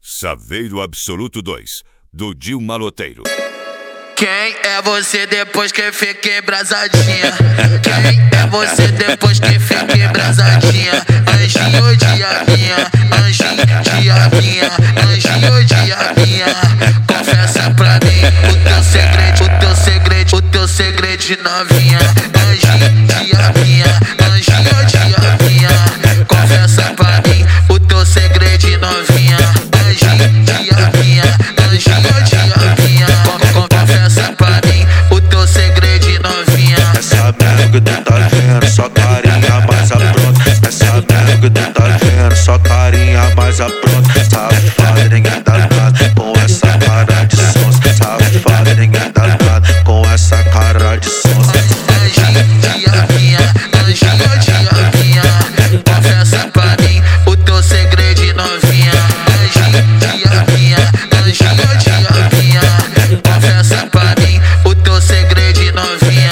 Saveiro Absoluto 2, do Dil Maloteiro. Quem é você depois que fica embrasadinha? Quem é você depois que fica embrasadinha? Anjinho diabinha, anjinho diabinha, anjinho diabinha. Confessa pra mim o teu segredo, o teu segredo, o teu segredo de novinha. Anjinho diabinha, anjinho diabinha. Confessa pra mim o teu segredo de novinha. Anjinho diabinha, anjinho diabinha. Confessa pra mim o teu segredo de novinha. Essa merda tu tá vendo, só carinha mais apronta. Essa merda tu tá vendo, só carinha mais apronta. Safada, ninguém dá nada com essa cara de sonsa. Safada, ninguém dá nada com essa cara de sonsa. Anjinho diabinha, anjinho diabinha. Confessa pra mim o teu segredo de novinha. Anjinho diabinha, anjinho diabinha. Confessa pra mim o teu segredo de novinha.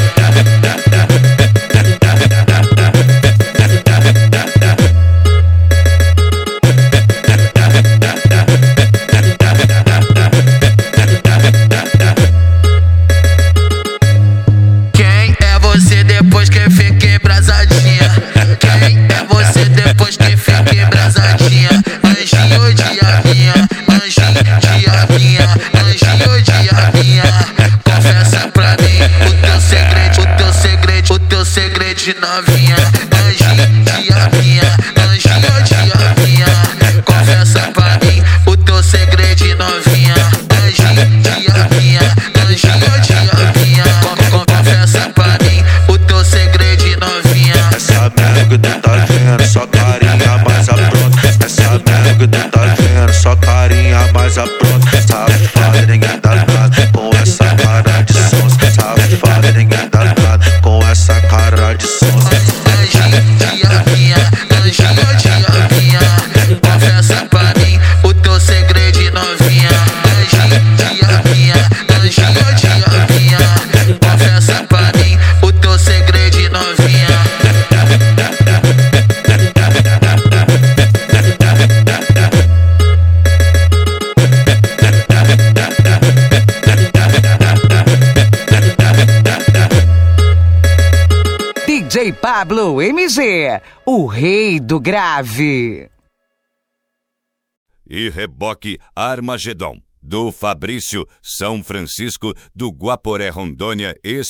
Quem é você depois que fica embrasadinha? Quem é você depois que fica embrasadinha? Anjinho diabinha, anjinho diabinha, anjinho diabinha. Confessa pra mim o teu segredo, o teu segredo, o teu segredo de novinha. Anjinho diabinha, anjinho diabinha. Confessa pra mim o teu segredo de novinha. Anjinho diabinha, anjinho diabinha. Confessa pra mim o teu segredo de novinha. Essa merda tu tá vendo, só carinha mais apronta. Essa merda tu tá vendo, só carinha mais apronta. Safada, ninguém dá nada com essa cara de sonsa. Safada, ninguém dá nada com essa cara de sonsa. Anjinho diabinha, anjinho diabinha. Confessa pra mim o teu segredo de novinha. Anjinho diabinha, anjinho diabinha. Confessa pra mim o teu segredo de novinha. DJ Pablo MG, o rei do grave. E Reboque Armagedon, do Fabrício São Francisco, do Guaporé, Rondônia,